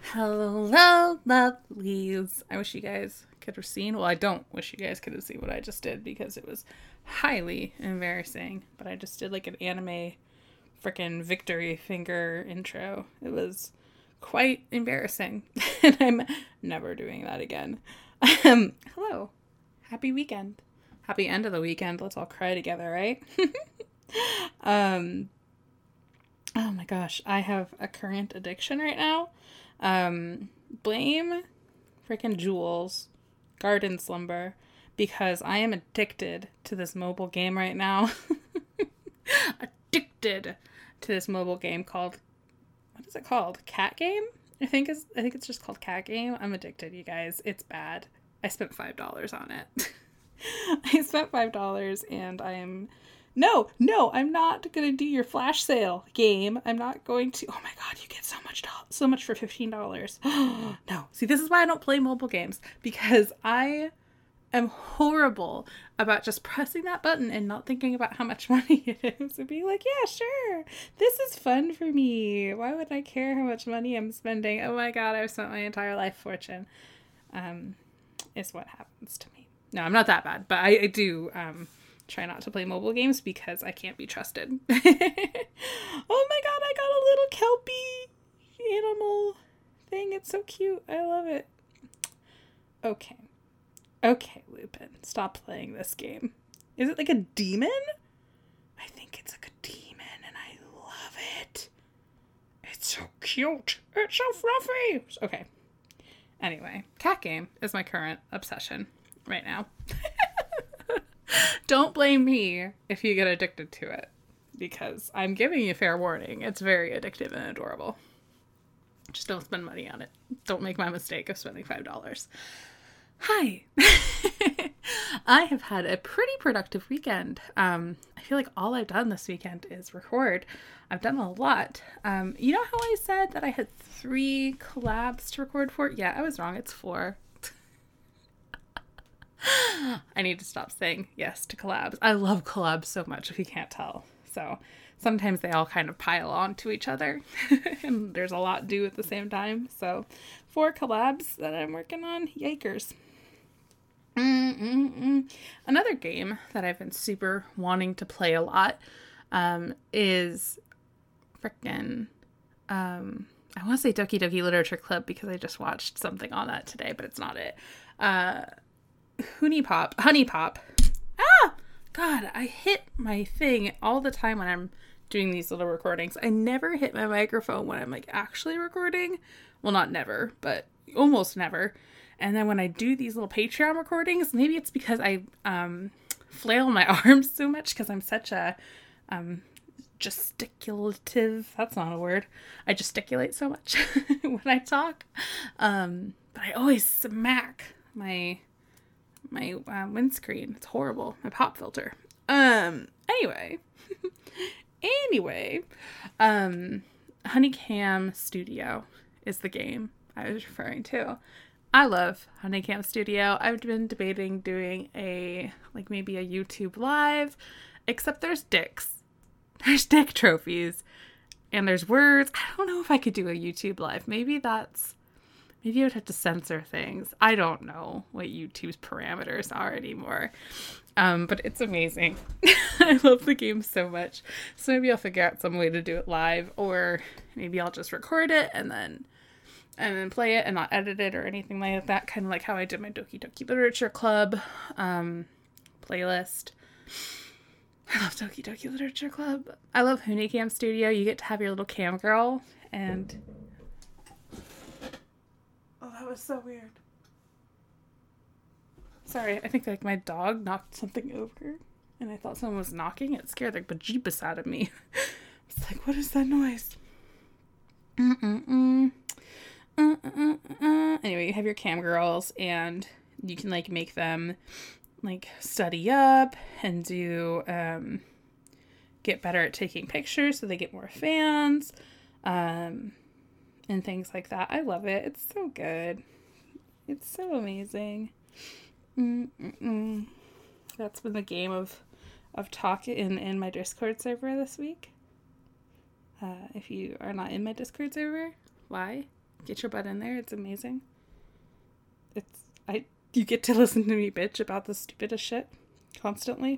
Hello, lovelies. I wish you guys could have seen. Well, I don't wish you guys could have seen what I just did because it was highly embarrassing. But I just did like an anime freaking victory finger intro. It was quite embarrassing. And I'm never doing that again. Hello. Happy weekend. Happy end of the weekend. Let's all cry together, right? um, oh my gosh. I have a current addiction right now. Blame freaking Jules, Garden Slumber, because I am addicted to this mobile game right now. Addicted to this mobile game called, what is it called? Cat Game? I think it's just called Cat Game. I'm addicted, you guys. It's bad. I spent $5 on it. I spent $5 and no, I'm not gonna do your flash sale game. I'm not going to. Oh my god, you get so much for $15. No, see, this is why I don't play mobile games, because I am horrible about just pressing that button and not thinking about how much money it is, and being like, yeah, sure, this is fun for me. Why would I care how much money I'm spending? Oh my god, I've spent my entire life fortune. Is what happens to me. No, I'm not that bad, but I do try not to play mobile games because I can't be trusted. Oh my god, I got a little kelpie animal thing. It's so cute. I love it. Okay. Okay, Lupin. Stop playing this game. Is it like a demon? I think it's like a demon and I love it. It's so cute. It's so fluffy. Okay. Anyway, Cat Game is my current obsession right now. Don't blame me if you get addicted to it, because I'm giving you fair warning. It's very addictive and adorable. Just don't spend money on it. Don't make my mistake of spending $5. Hi. I have had a pretty productive weekend. I feel like all I've done this weekend is record. I've done a lot. You know how I said that I had 3 collabs to record for? Yeah, I was wrong. It's 4. I need to stop saying yes to collabs. I love collabs so much, if you can't tell. So sometimes they all kind of pile on to each other and there's a lot due at the same time. So 4 collabs that I'm working on. Yikers. Another game that I've been super wanting to play a lot is frickin' I want to say Doki Doki Literature Club because I just watched something on that today, but it's not it. Honey Pop. Ah! God, I hit my thing all the time when I'm doing these little recordings. I never hit my microphone when I'm like actually recording. Well, not never, but almost never. And then when I do these little Patreon recordings, maybe it's because I flail my arms so much because I'm such a gesticulative. That's not a word. I gesticulate so much when I talk. But I always smack my windscreen. It's horrible. My pop filter. Anyway, Honeycam Studio is the game I was referring to. I love Honeycam Studio. I've been debating doing maybe a YouTube live, except there's dicks. There's dick trophies and there's words. I don't know if I could do a YouTube live. Maybe I would have to censor things. I don't know what YouTube's parameters are anymore. But it's amazing. I love the game so much. So maybe I'll figure out some way to do it live, or maybe I'll just record it and then play it and not edit it or anything like that. Kind of like how I did my Doki Doki Literature Club playlist. I love Doki Doki Literature Club. I love Honeycam Studio. You get to have your little cam girl and... Oh, that was so weird. Sorry, I think my dog knocked something over and I thought someone was knocking. It scared the bejeebus out of me. It's like, what is that noise? Anyway, you have your cam girls and you can make them study up and do get better at taking pictures so they get more fans and things like that. I love it. It's so good. It's so amazing. That's been the game of talk in my Discord server this week. If you are not in my Discord server, why? Get your butt in there. It's amazing. You get to listen to me bitch about the stupidest shit constantly.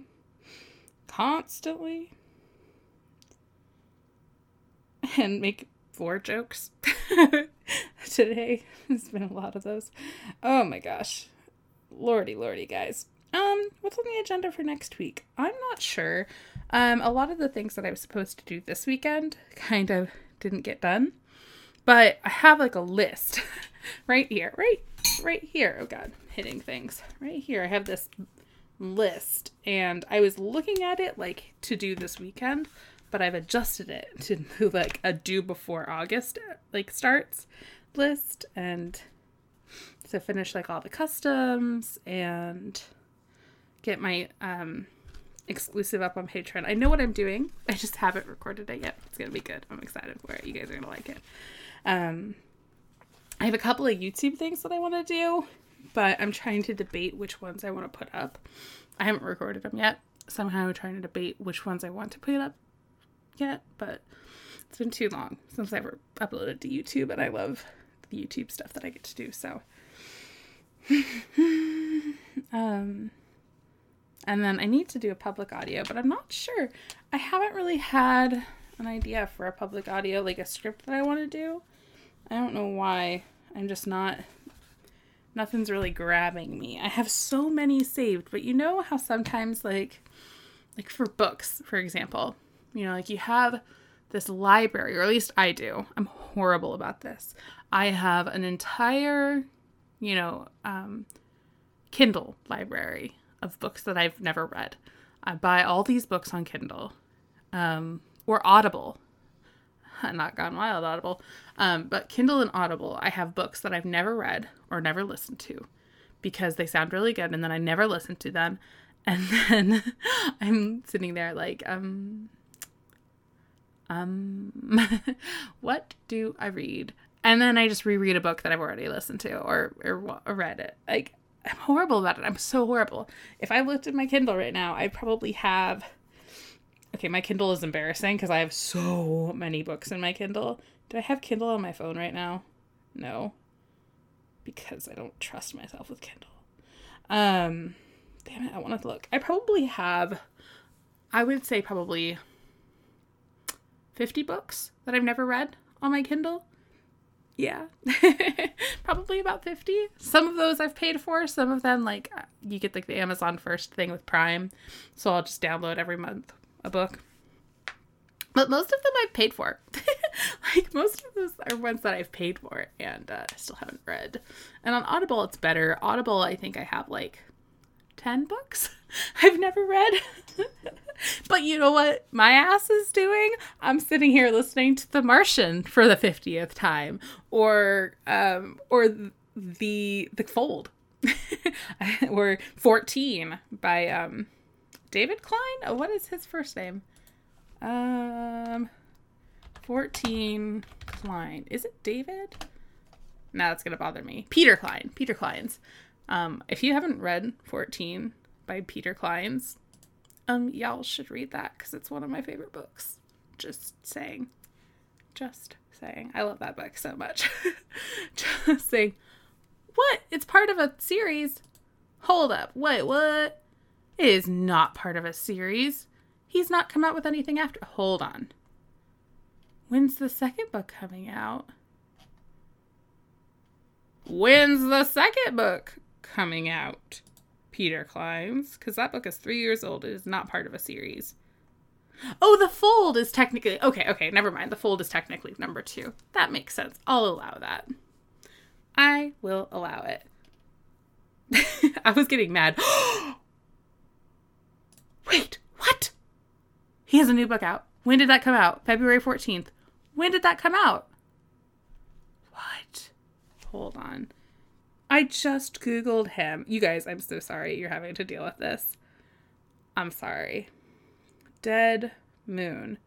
And make 4 jokes. Today there's been a lot of those. Oh my gosh. Lordy, guys. What's on the agenda for next week? I'm not sure. A lot of the things that I was supposed to do this weekend kind of didn't get done. But I have like a list right here. Right here. Oh God, hitting things. Right here. I have this list and I was looking at it like to do this weekend, but I've adjusted it to do like a due before August like starts list, and to finish like all the customs and get my exclusive up on Patreon. I know what I'm doing. I just haven't recorded it yet. It's gonna be good. I'm excited for it. You guys are gonna like it. I have a couple of YouTube things that I want to do, but I'm trying to debate which ones I want to put up. I haven't recorded them yet. Somehow I'm trying to debate which ones I want to put up yet, but it's been too long since I ever uploaded to YouTube, and I love the YouTube stuff that I get to do, so. And then I need to do a public audio, but I'm not sure. I haven't really had an idea for a public audio, like a script that I want to do. I don't know why. I'm just not, nothing's really grabbing me. I have so many saved, but you know how sometimes like for books, for example, you know, like you have this library, or at least I do. I'm horrible about this. I have an entire, you know, Kindle library of books that I've never read. I buy all these books on Kindle, or Audible. Not Gone Wild Audible, but Kindle and Audible. I have books that I've never read or never listened to because they sound really good, and then I never listen to them, and then I'm sitting there like, what do I read? And then I just reread a book that I've already listened to or read it. Like, I'm horrible about it. I'm so horrible. If I looked at my Kindle right now, I'd probably have... Okay, my Kindle is embarrassing because I have so many books in my Kindle. Do I have Kindle on my phone right now? No. Because I don't trust myself with Kindle. Damn it, I want to look. I probably have, I would say probably 50 books that I've never read on my Kindle. Yeah. Probably about 50. Some of those I've paid for. Some of them, like, you get like the Amazon First thing with Prime. So I'll just download every month a book. But most of them I've paid for. Like, most of those are ones that I've paid for and I still haven't read. And on Audible, it's better. Audible, I think I have like 10 books I've never read. But you know what my ass is doing? I'm sitting here listening to The Martian for the 50th time, or the Fold, or 14 by David Klein. Oh, what is his first name? 14 Klein. Is it David? No, that's gonna bother me. Peter Klein. Peter Klein's. If you haven't read 14 by Peter Klein's, y'all should read that because it's one of my favorite books. Just saying. I love that book so much. Just saying. What? It's part of a series. Hold up. Wait, what? It is not part of a series. He's not come out with anything after. Hold on. When's the second book coming out? When's the second book coming out? Peter Klein's, because that book is 3 years old. It is not part of a series. Oh, The Fold is technically... Okay, never mind. The Fold is technically number 2. That makes sense. I'll allow that. I will allow it. I was getting mad. Wait, what? He has a new book out. When did that come out? February 14th. When did that come out? What? Hold on. I just Googled him. You guys, I'm so sorry you're having to deal with this. I'm sorry. Dead Moon.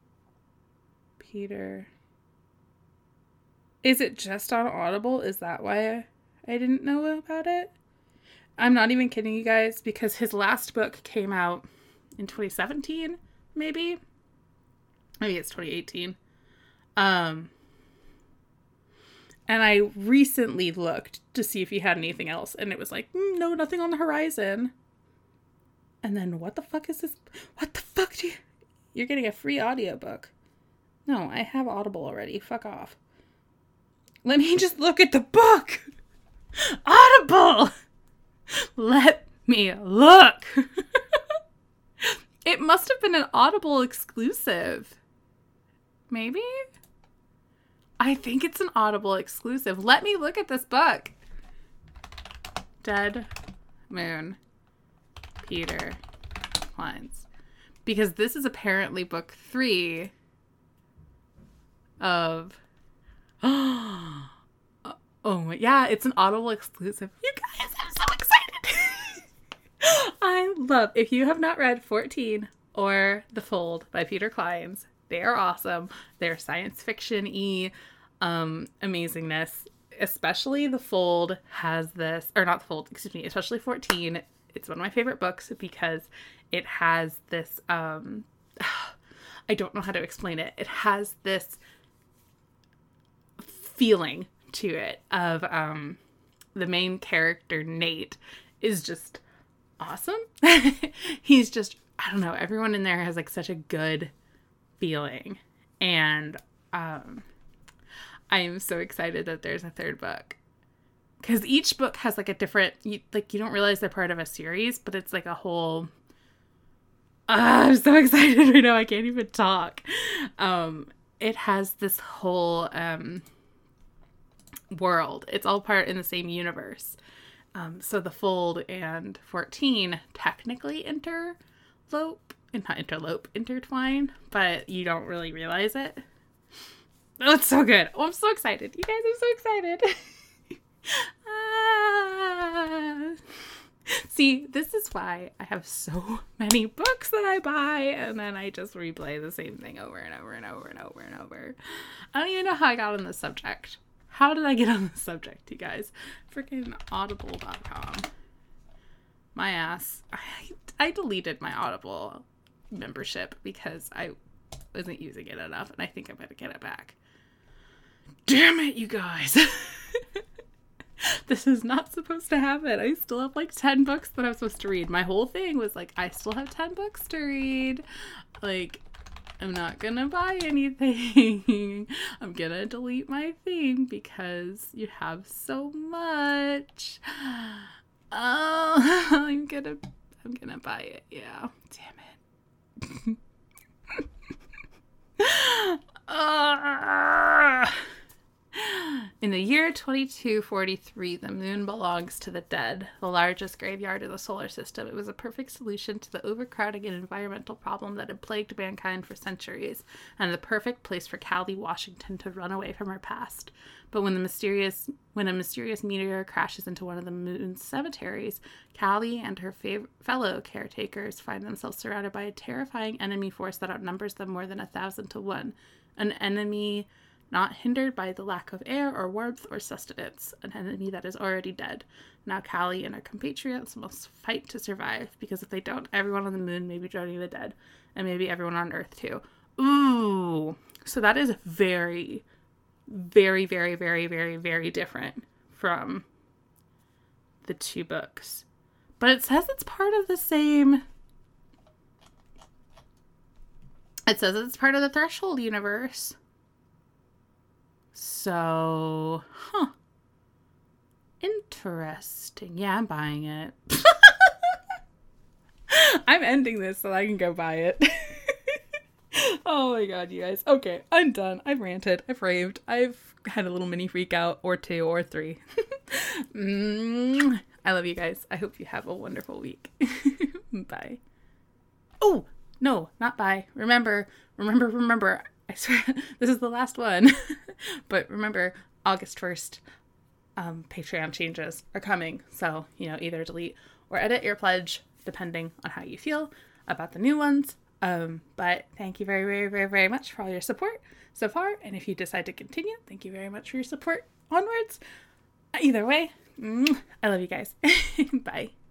Peter. Is it just on Audible? Is that why I didn't know about it? I'm not even kidding you guys, because his last book came out in 2017, maybe? Maybe it's 2018. And I recently looked to see if he had anything else, and it was like, no, nothing on the horizon. And then what the fuck is this? What the fuck do you... You're getting a free audiobook. No, I have Audible already. Fuck off. Let me just look at the book. Audible! Let me look. It must have been an Audible exclusive. Maybe? I think it's an Audible exclusive. Let me look at this book. Dead Moon. Peter Clines. Because this is apparently book 3 of... Oh my... Yeah, it's an Audible exclusive. You guys, I'm so excited. I love... If you have not read 14 or The Fold by Peter Clines, they are awesome. They're science fiction-y amazingness. Especially The Fold has this... Or not The Fold, excuse me. Especially 14. It's one of my favorite books because it has this... I don't know how to explain it. It has this feeling to it of the main character, Nate, is just awesome. He's just... I don't know. Everyone in there has like such a good feeling. And I am so excited that there's a third book. Because each book has like a different... you don't realize they're part of a series, but it's like a whole... I'm so excited right now. I can't even talk. It has this whole world. It's all part in the same universe. So The Fold and 14 technically intertwine, but you don't really realize it. Oh, it's so good. Oh, I'm so excited. You guys, I'm so excited. See, this is why I have so many books that I buy, and then I just replay the same thing over and over and over and over and over. I don't even know how I got on this subject. How did I get on this subject, you guys? Freaking audible.com. My ass. I deleted my Audible membership because I wasn't using it enough, and I think I'm going to get it back. Damn it, you guys. This is not supposed to happen. I still have like 10 books that I'm supposed to read. My whole thing was like, I still have 10 books to read. Like, I'm not gonna buy anything. I'm gonna delete my thing because you have so much. Oh, I'm gonna buy it. Yeah. Damn it. In the year 2243, the moon belongs to the dead, the largest graveyard of the solar system. It was a perfect solution to the overcrowding and environmental problem that had plagued mankind for centuries, and the perfect place for Callie Washington to run away from her past. But when a mysterious meteor crashes into one of the moon's cemeteries, Callie and her fellow caretakers find themselves surrounded by a terrifying enemy force that outnumbers them more than 1,000 to 1. An enemy not hindered by the lack of air or warmth or sustenance, an enemy that is already dead. Now Callie and her compatriots must fight to survive, because if they don't, everyone on the moon may be joining the dead, and maybe everyone on Earth too. Ooh! So that is very, very, very, very, very, very different from the two books. But it says it's part of the same... It says it's part of the Threshold universe. So, interesting. Yeah, I'm buying it. I'm ending this so I can go buy it. Oh my god, you guys. Okay, I'm done. I've ranted. I've raved. I've had a little mini freak out, or 2 or 3. I love you guys. I hope you have a wonderful week. Bye. Oh, no, not bye. Remember. I swear, this is the last one. But remember, August 1st, Patreon changes are coming. So, either delete or edit your pledge, depending on how you feel about the new ones. But thank you very, very, very, very much for all your support so far. And if you decide to continue, thank you very much for your support onwards. Either way, I love you guys. Bye.